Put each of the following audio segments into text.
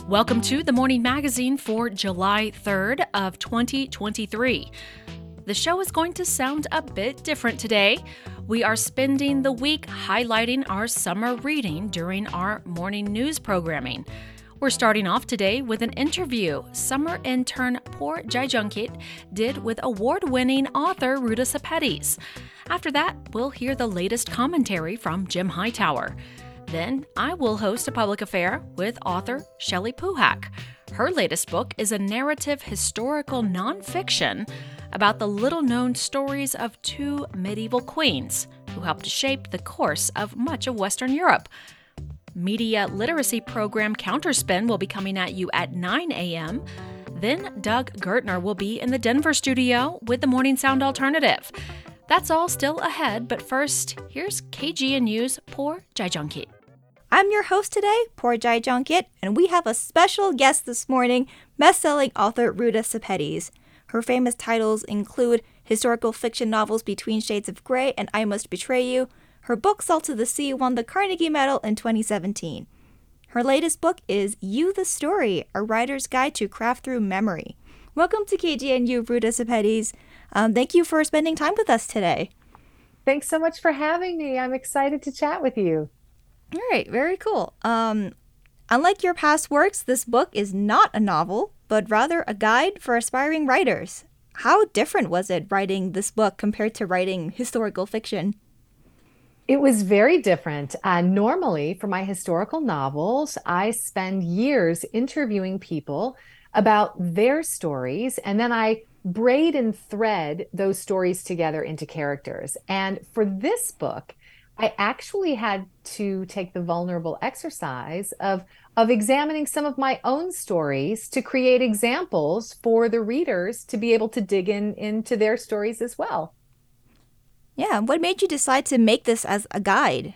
Welcome to the Morning Magazine for July 3rd of 2023. The show is going to sound a bit different today. We are spending the week highlighting our summer reading during our morning news programming. We're starting off today with an interview summer intern Poor Jaijunkit did with award-winning author Ruta Sepetys. After that, we'll hear the latest commentary from Jim Hightower. Then I will host a public affair with author Shelley Puhak. Her latest book is a narrative historical nonfiction about the little-known stories of two medieval queens who helped shape the course of much of Western Europe. Media literacy program Counterspin will be coming at you at 9 a.m. Then Doug Gertner will be in the Denver studio with the Morning Sound Alternative. That's all still ahead, but first, here's KGNU's Poor Jaijunkit. I'm your host today, Poor Jaijunkit, and we have a special guest this morning, best-selling author Ruta Sepetys. Her famous titles include historical fiction novels Between Shades of Grey and I Must Betray You. Her book, Salt to the Sea, won the Carnegie Medal in 2017. Her latest book is You the Story, A Writer's Guide to Craft Through Memory. Welcome to KGNU, Ruta Sepetys. Thank you for spending time with us today. Thanks so much for having me. I'm excited to chat with you. All right, very cool. Unlike your past works, this book is not a novel, but rather a guide for aspiring writers. How different was it writing this book compared to writing historical fiction? It was very different. Normally, for my historical novels, I spend years interviewing people about their stories, and then I braid and thread those stories together into characters. And for this book, I actually had to take the vulnerable exercise of examining some of my own stories to create examples for the readers to be able to dig into their stories as well. Yeah, what made you decide to make this as a guide?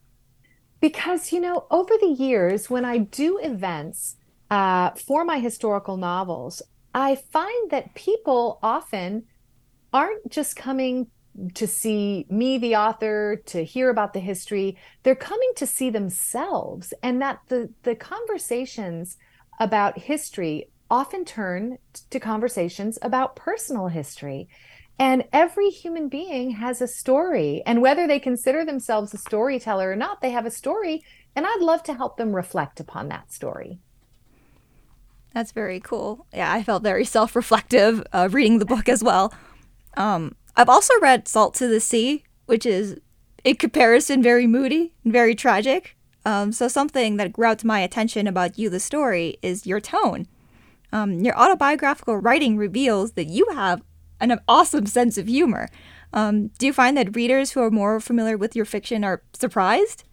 Because, over the years, when I do events for my historical novels, I find that people often aren't just coming to see me, the author, to hear about the history. They're coming to see themselves, and that the conversations about history often turn to conversations about personal history. And every human being has a story, and whether they consider themselves a storyteller or not, they have a story, and I'd love to help them reflect upon that story. That's very cool. Yeah, I felt very self-reflective reading the book as well. I've also read Salt to the Sea, which is, in comparison, very moody and very tragic. So something that grabbed my attention about You, the Story, is your tone. Your autobiographical writing reveals that you have an awesome sense of humor. Do you find that readers who are more familiar with your fiction are surprised?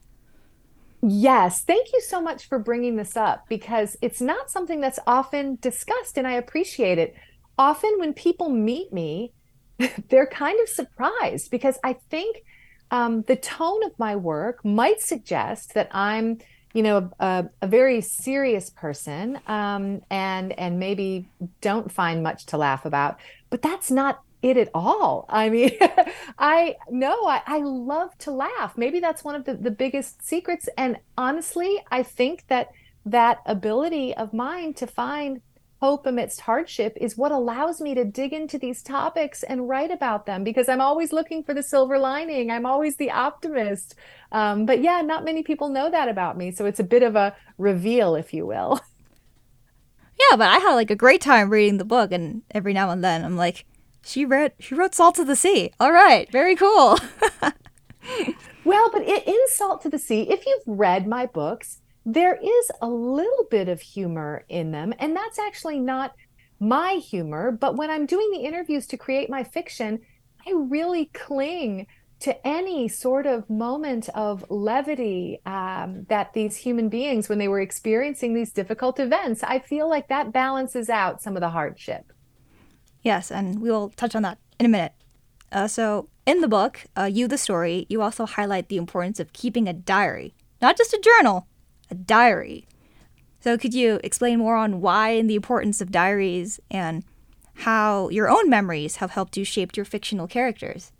Yes, thank you so much for bringing this up, because it's not something that's often discussed, and I appreciate it. Often when people meet me, they're kind of surprised, because I think the tone of my work might suggest that I'm, a very serious person, and maybe don't find much to laugh about. But that's not it at all. I mean, I love to laugh. Maybe that's one of the biggest secrets. And honestly, I think that ability of mine to find hope amidst hardship is what allows me to dig into these topics and write about them, because I'm always looking for the silver lining. I'm always the optimist. But yeah, not many people know that about me. So it's a bit of a reveal, if you will. Yeah, but I had a great time reading the book, and every now and then I'm like, she wrote Salt to the Sea. All right, very cool. Well, but in Salt to the Sea, if you've read my books, there is a little bit of humor in them, and that's actually not my humor. But when I'm doing the interviews to create my fiction, I really cling to any sort of moment of levity that these human beings, when they were experiencing these difficult events, I feel like that balances out some of the hardship. Yes, and we will touch on that in a minute. So in the book, You the Story, you also highlight the importance of keeping a diary, not just a journal, a diary. So could you explain more on why and the importance of diaries, and how your own memories have helped you shape your fictional characters?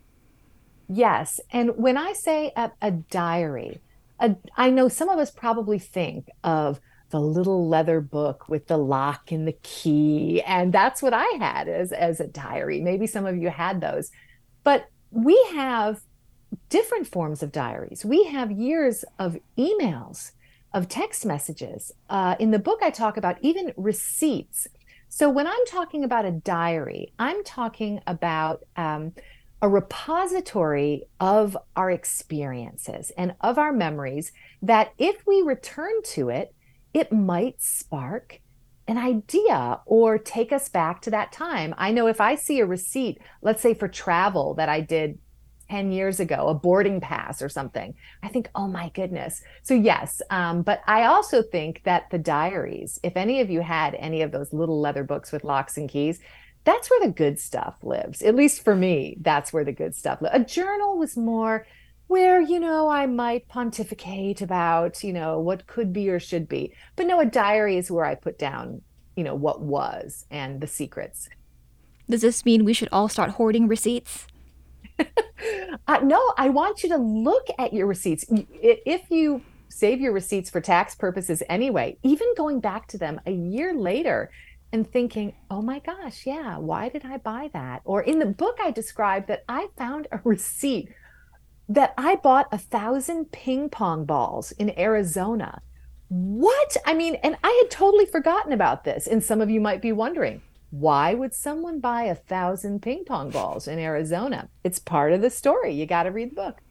Yes. And when I say a diary, I know some of us probably think of the little leather book with the lock and the key. And that's what I had as a diary. Maybe some of you had those. But we have different forms of diaries. We have years of emails, of text messages. In the book, I talk about even receipts. So when I'm talking about a diary, I'm talking about a repository of our experiences and of our memories that if we return to it, it might spark an idea or take us back to that time. I know if I see a receipt, let's say for travel that I did 10 years ago, a boarding pass or something, I think, oh my goodness. So yes, but I also think that the diaries, if any of you had any of those little leather books with locks and keys, that's where the good stuff lives. At least for me, that's where the good stuff lives. A journal was more where, I might pontificate about, what could be or should be. But no, a diary is where I put down, what was and the secrets. Does this mean we should all start hoarding receipts? No, I want you to look at your receipts. If you save your receipts for tax purposes anyway, even going back to them a year later and thinking, oh my gosh, yeah, why did I buy that? Or in the book, I described that I found a receipt that I bought 1,000 ping pong balls in Arizona. What? I mean, and I had totally forgotten about this. And some of you might be wondering, why would someone buy 1,000 ping pong balls in Arizona? It's part of the story. You got to read the book.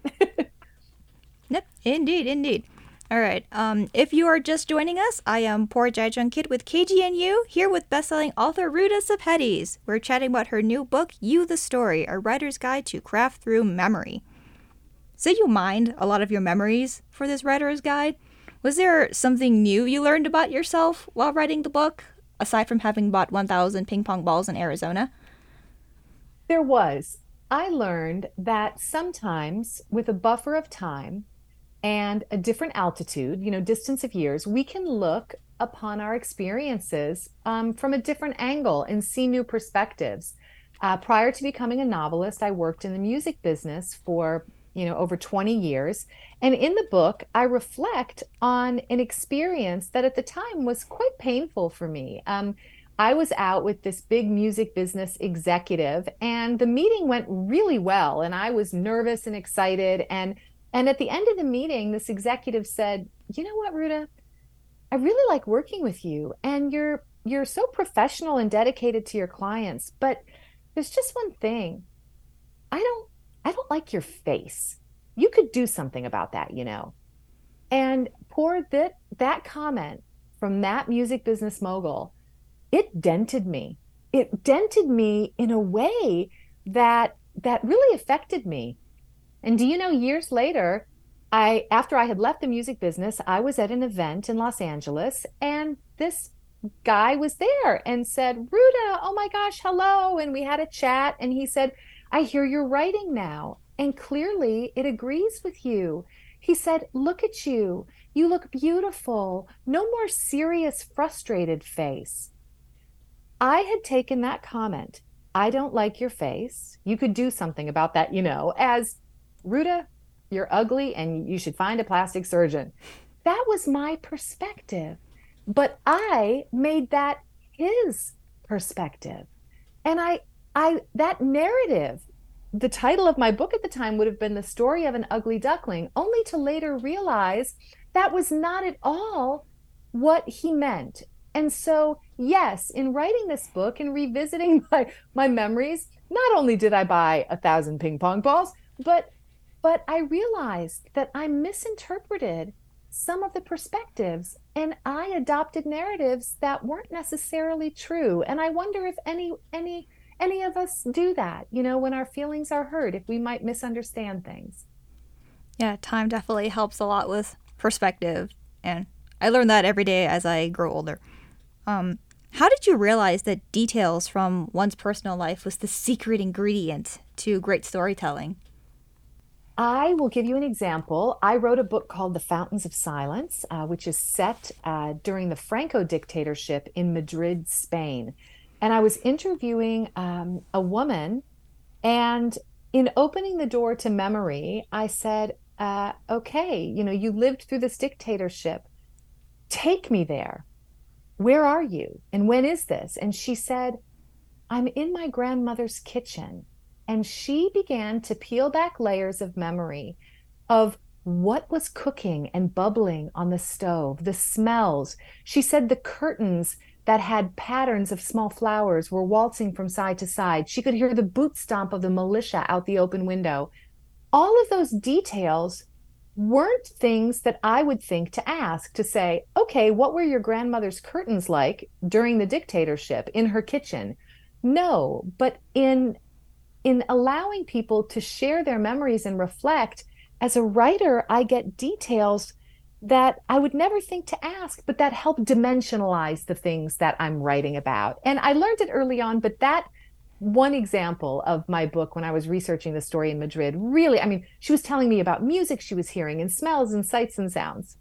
Yep, indeed, indeed. All right. If you are just joining us, I am Poor Jajang Kid with KGNU, here with bestselling author Ruta Sepetys. We're chatting about her new book, You the Story, A Writer's Guide to Craft Through Memory. So you mined a lot of your memories for this writer's guide. Was there something new you learned about yourself while writing the book, aside from having bought 1,000 ping pong balls in Arizona? There was. I learned that sometimes with a buffer of time and a different altitude, distance of years, we can look upon our experiences from a different angle and see new perspectives. Prior to becoming a novelist, I worked in the music business for over 20 years. And in the book, I reflect on an experience that at the time was quite painful for me. I was out with this big music business executive, and the meeting went really well. And I was nervous and excited. And at the end of the meeting, this executive said, "You know what, Ruta? I really like working with you. And you're so professional and dedicated to your clients. But there's just one thing. I don't like your face. You could do something about that, And poor that comment from that music business mogul, it dented me. It dented me in a way that really affected me. And do you know, years later, after I had left the music business, I was at an event in Los Angeles, and this guy was there and said, "Ruta, oh my gosh, hello." And we had a chat, and he said, "I hear you're writing now, and clearly it agrees with you." He said, "Look at you. You look beautiful. No more serious, frustrated face." I had taken that comment, "I don't like your face. You could do something about that, as Ruta, you're ugly and you should find a plastic surgeon." That was my perspective. But I made that his perspective. And that narrative, the title of my book at the time would have been The Story of an Ugly Duckling, only to later realize that was not at all what he meant. And so, yes, in writing this book and revisiting my memories, not only did I buy 1,000 ping pong balls, but I realized that I misinterpreted some of the perspectives, and I adopted narratives that weren't necessarily true. And I wonder if any of us do that, when our feelings are hurt, if we might misunderstand things. Yeah, time definitely helps a lot with perspective, and I learn that every day as I grow older. How did you realize that details from one's personal life was the secret ingredient to great storytelling? I will give you an example. I wrote a book called The Fountains of Silence, which is set during the Franco dictatorship in Madrid, Spain. And I was interviewing a woman, and in opening the door to memory, I said, "Okay, you lived through this dictatorship. take me there. Where are you? And when is this? And she said, I'm in my grandmother's kitchen. And she began to peel back layers of memory of what was cooking and bubbling on the stove, the smells. She said the curtains that had patterns of small flowers were waltzing from side to side. She could hear the boot stomp of the militia out the open window. All of those details weren't things that I would think to ask to say, okay, what were your grandmother's curtains like during the dictatorship in her kitchen? No, but in allowing people to share their memories and reflect, as a writer, I get details that I would never think to ask, but that help dimensionalize the things that I'm writing about. And I learned it early on, but that one example of my book when I was researching the story in Madrid, really, I mean, she was telling me about music she was hearing and smells and sights and sounds.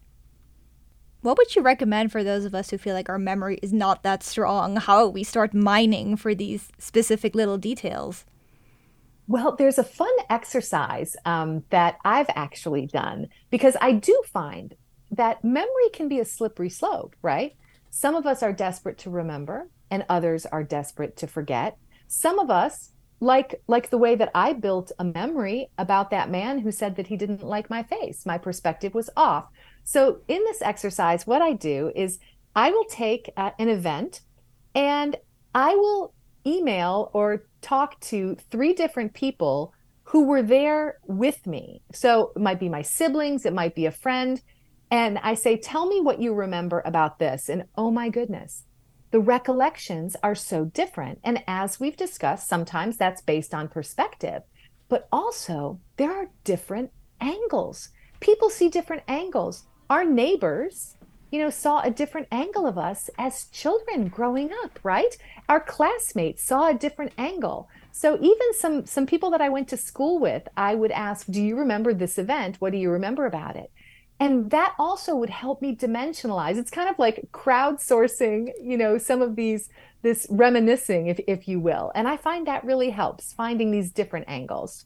What would you recommend for those of us who feel like our memory is not that strong? How we start mining for these specific little details? Well, there's a fun exercise that I've actually done because I do find that memory can be a slippery slope, right? Some of us are desperate to remember and others are desperate to forget. Some of us, like the way that I built a memory about that man who said that he didn't like my face. My perspective was off. So in this exercise, what I do is I will take an event and I will email or talk to three different people who were there with me. So it might be my siblings, it might be a friend. And I say, tell me what you remember about this. And oh my goodness, the recollections are so different. And as we've discussed, sometimes that's based on perspective, but also there are different angles. People see different angles. Our neighbors, saw a different angle of us as children growing up, right? Our classmates saw a different angle. So even some people that I went to school with, I would ask, do you remember this event? What do you remember about it? And that also would help me dimensionalize. It's kind of like crowdsourcing, some of this reminiscing, if you will. And I find that really helps, finding these different angles.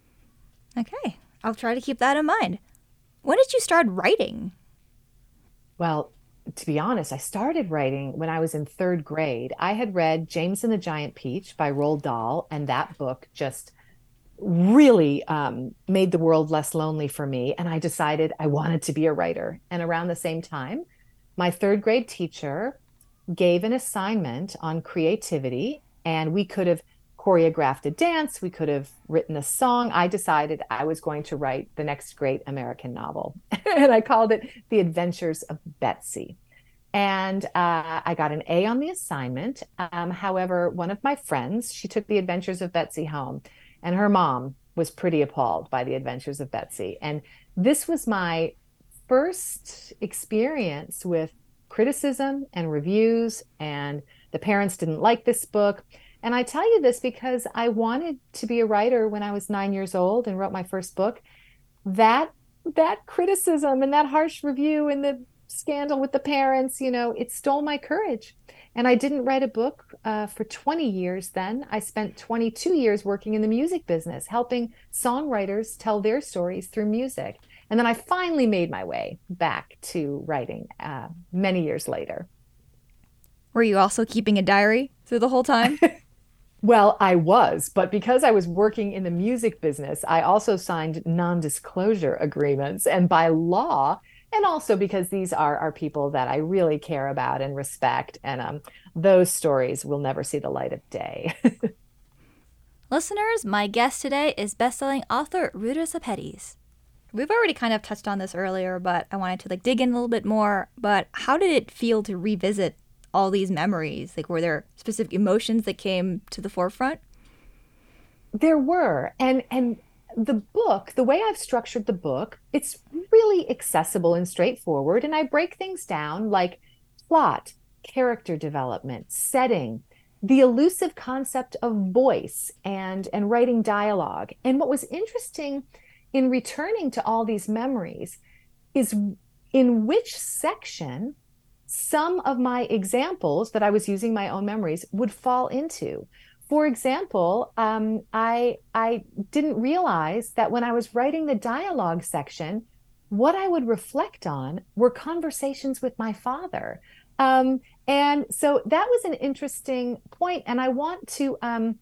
Okay, I'll try to keep that in mind. When did you start writing? Well, to be honest, I started writing when I was in third grade. I had read James and the Giant Peach by Roald Dahl, and that book just really made the world less lonely for me. And I decided I wanted to be a writer. And around the same time, my third grade teacher gave an assignment on creativity, and we could have choreographed a dance, we could have written a song. I decided I was going to write the next great American novel, and I called it The Adventures of Betsy. And I got an A on the assignment. However, one of my friends, she took The Adventures of Betsy home, and her mom was pretty appalled by The Adventures of Betsy. And this was my first experience with criticism and reviews, and the parents didn't like this book. And I tell you this because I wanted to be a writer when I was 9 years old and wrote my first book. That criticism and that harsh review and the scandal with the parents, it stole my courage. And I didn't write a book for 20 years then. I spent 22 years working in the music business, helping songwriters tell their stories through music. And then I finally made my way back to writing many years later. Were you also keeping a diary through the whole time? Well, I was, but because I was working in the music business, I also signed non-disclosure agreements. And by law, and also because these are people that I really care about and respect, and those stories will never see the light of day. Listeners, my guest today is bestselling author Ruta Sepetys. We've already kind of touched on this earlier, but I wanted to dig in a little bit more. But how did it feel to revisit all these memories? Were there specific emotions that came to the forefront? There were. And the book, the way I've structured the book, it's really accessible and straightforward. And I break things down like plot, character development, setting, the elusive concept of voice and writing dialogue. And what was interesting in returning to all these memories is in which section some of my examples that I was using my own memories would fall into. For example, I didn't realize that when I was writing the dialogue section, what I would reflect on were conversations with my father. And so that was an interesting point. And I want to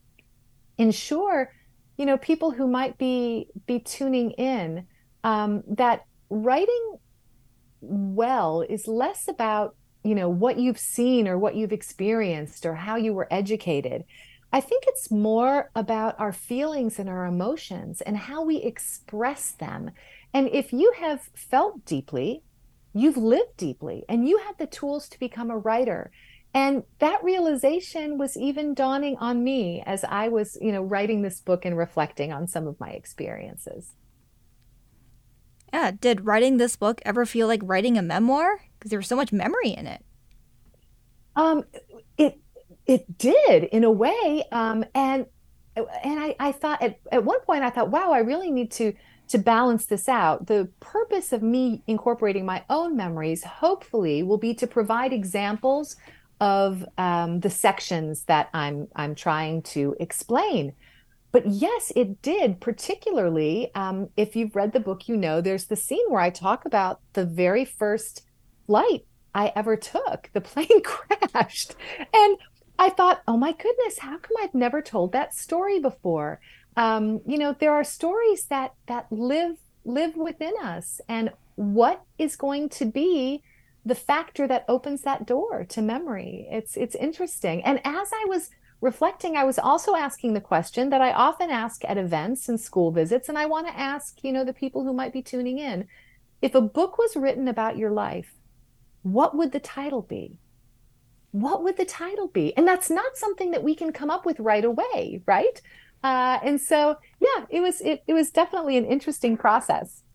ensure, people who might be tuning in, that writing well is less about, what you've seen or what you've experienced or how you were educated. I think it's more about our feelings and our emotions and how we express them. And if you have felt deeply, you've lived deeply, and you have the tools to become a writer. And that realization was even dawning on me as I was, writing this book and reflecting on some of my experiences. Yeah, did writing this book ever feel like writing a memoir? Because there was so much memory in it. Um, it it did in a way, and I thought at one point I thought, wow, I really need to balance this out. The purpose of me incorporating my own memories, hopefully, will be to provide examples of the sections that I'm trying to explain. But yes, it did, particularly if you've read the book, there's the scene where I talk about the very first flight I ever took. The plane crashed. And I thought, oh my goodness, how come I've never told that story before? There are stories that live within us. And what is going to be the factor that opens that door to memory? It's interesting. And as I was reflecting, I was also asking the question that I often ask at events and school visits, and I want to ask, the people who might be tuning in, if a book was written about your life, what would the title be? What would the title be? And that's not something that we can come up with right away, right? And so, yeah, it was definitely an interesting process.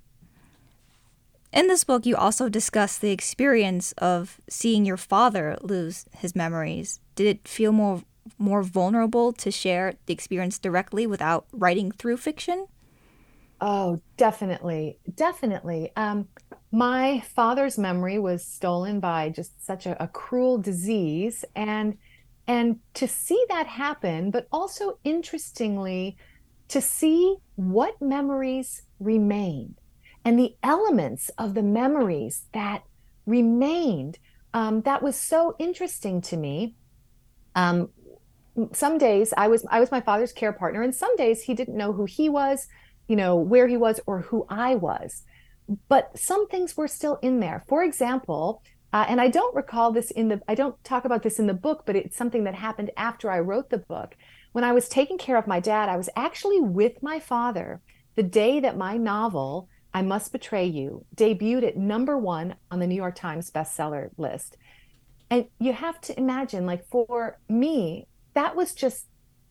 In this book, you also discuss the experience of seeing your father lose his memories. Did it feel more vulnerable to share the experience directly without writing through fiction? Oh, definitely, definitely. My father's memory was stolen by just such a cruel disease, and to see that happen, but also interestingly, to see what memories remained and the elements of the memories that remained. That was so interesting to me. Um, some days I was my father's care partner, and some days he didn't know who he was, where he was, or who I was. But some things were still in there. For example, and I don't recall this I don't talk about this in the book, but it's something that happened after I wrote the book. When I was taking care of my dad, I was actually with my father the day that my novel, I Must Betray You, debuted at #1 on the New York Times bestseller list. And you have to imagine, like, for me, that was just,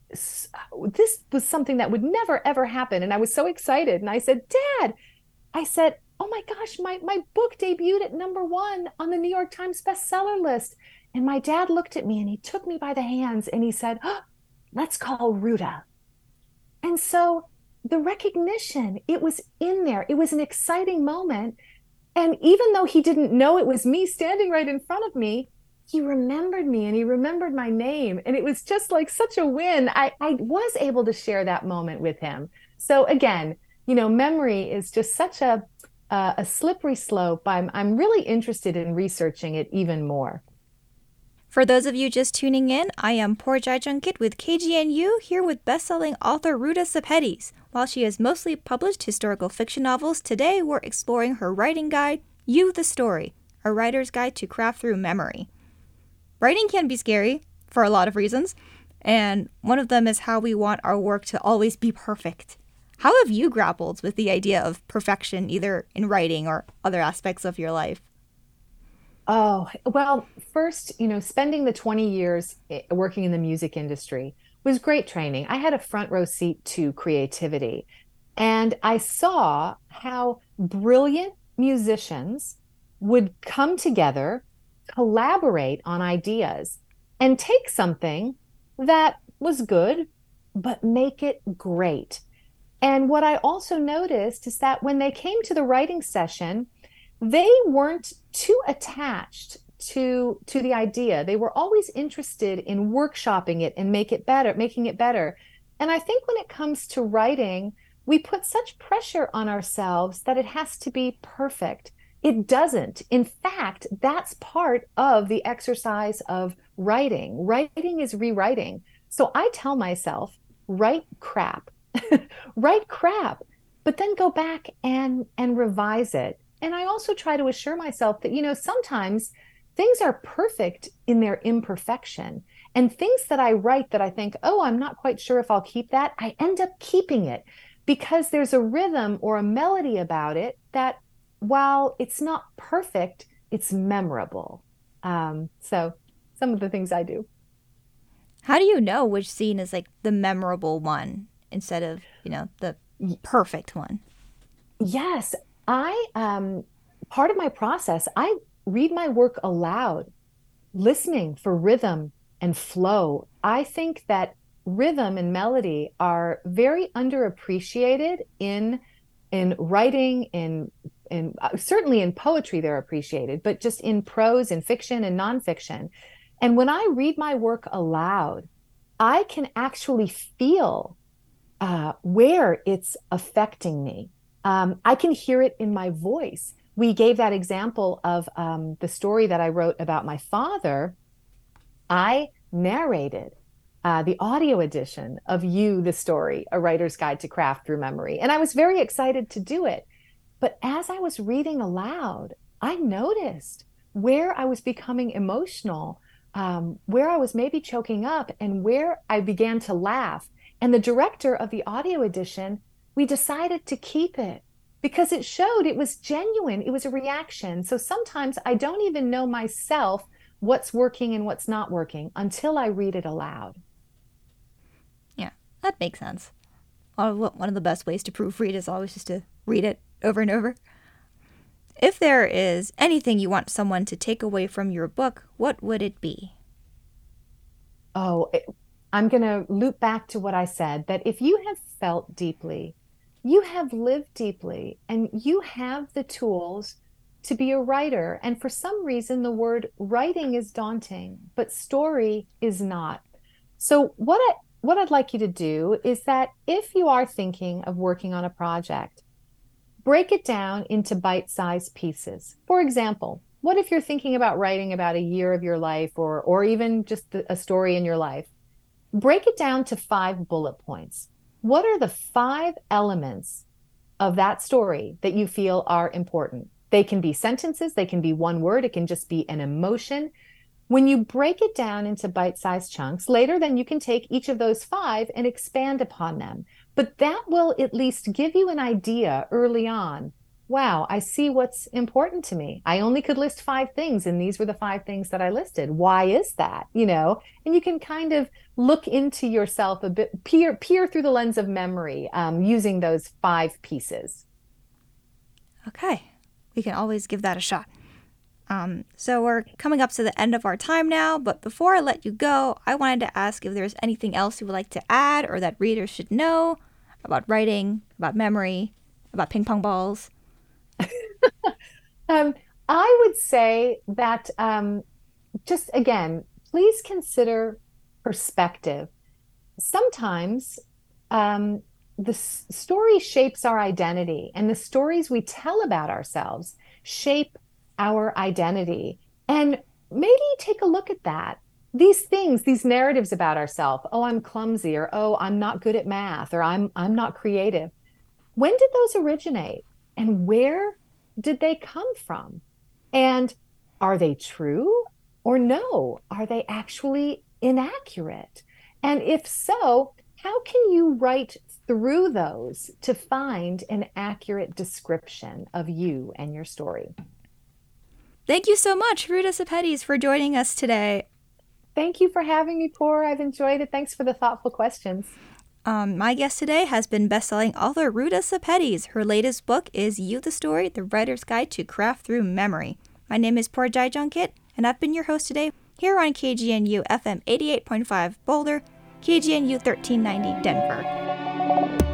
this was something that would never, ever happen. And I was so excited. And I said, Dad, I said, oh my gosh, my book debuted at #1 on the New York Times bestseller list. And my dad looked at me and he took me by the hands and he said, oh, let's call Ruta. And so the recognition, it was in there. It was an exciting moment. And even though he didn't know it was me standing right in front of me, he remembered me and he remembered my name. And it was just like such a win. I was able to share that moment with him. So again, memory is just such a slippery slope. I'm really interested in researching it even more. For those of you just tuning in, I am Porjai Junkit with KGNU, here with best-selling author Ruta Sepetys. While she has mostly published historical fiction novels, today we're exploring her writing guide, You the Story, a writer's guide to craft through memory. Writing can be scary for a lot of reasons, and one of them is how we want our work to always be perfect. How have you grappled with the idea of perfection, either in writing or other aspects of your life? Oh, well, first, spending the 20 years working in the music industry was great training. I had a front row seat to creativity, and I saw how brilliant musicians would come together, collaborate on ideas, and take something that was good, but make it great. And what I also noticed is that when they came to the writing session, they weren't too attached to the idea. They were always interested in workshopping it and making it better. And I think when it comes to writing, we put such pressure on ourselves that it has to be perfect. It doesn't. In fact, that's part of the exercise of writing. Writing is rewriting. So I tell myself, write crap, write crap, but then go back and revise it. And I also try to assure myself that, sometimes things are perfect in their imperfection. And things that I write that I think, oh, I'm not quite sure if I'll keep that, I end up keeping it because there's a rhythm or a melody about it that, while it's not perfect, it's memorable. So some of the things I do. How do you know which scene is like the memorable one instead of, the perfect one? Yes, part of my process, I read my work aloud, listening for rhythm and flow. I think that rhythm and melody are very underappreciated in writing, in certainly in poetry they're appreciated, but just in prose and fiction and nonfiction. And when I read my work aloud, I can actually feel where it's affecting me. I can hear it in my voice. We gave that example of the story that I wrote about my father. I narrated the audio edition of You, the Story, A Writer's Guide to Craft Through Memory. And I was very excited to do it. But as I was reading aloud, I noticed where I was becoming emotional, where I was maybe choking up, and where I began to laugh. And the director of the audio edition, we decided to keep it because it showed it was genuine. It was a reaction. So sometimes I don't even know myself what's working and what's not working until I read it aloud. Yeah, that makes sense. One of the best ways to proofread is always just to read it over and over. If there is anything you want someone to take away from your book, what would it be? I'm going to loop back to what I said, that if you have felt deeply, you have lived deeply, and you have the tools to be a writer. And for some reason, the word writing is daunting, but story is not. So what I'd like you to do is that if you are thinking of working on a project, break it down into bite-sized pieces. For example, what if you're thinking about writing about a year of your life or even just a story in your life? Break it down to 5 bullet points. What are the 5 elements of that story that you feel are important? They can be sentences, they can be one word, it can just be an emotion. When you break it down into bite-sized chunks, later then you can take each of those 5 and expand upon them. But that will at least give you an idea early on. Wow, I see what's important to me. I only could list 5 things, and these were the 5 things that I listed. Why is that? And you can kind of look into yourself a bit, peer through the lens of memory, using those 5 pieces. Okay, we can always give that a shot. So we're coming up to the end of our time now, but before I let you go, I wanted to ask if there's anything else you would like to add or that readers should know about writing, about memory, about ping pong balls. I would say that just again, please consider perspective. Sometimes the story shapes our identity, and the stories we tell about ourselves shape our identity. And maybe take a look at that. These things, these narratives about ourselves, oh, I'm clumsy, or oh, I'm not good at math, or I'm not creative. When did those originate? And where did they come from? And are they true or no? Are they actually inaccurate? And if so, how can you write through those to find an accurate description of you and your story? Thank you so much, Ruta Sepetys, for joining us today. Thank you for having me, Cora. I've enjoyed it. Thanks for the thoughtful questions. My guest today has been best-selling author Ruta Sepetys. Her latest book is You, the Story, The Writer's Guide to Craft Through Memory. My name is Porjai Junkett, and I've been your host today here on KGNU FM 88.5 Boulder, KGNU 1390 Denver.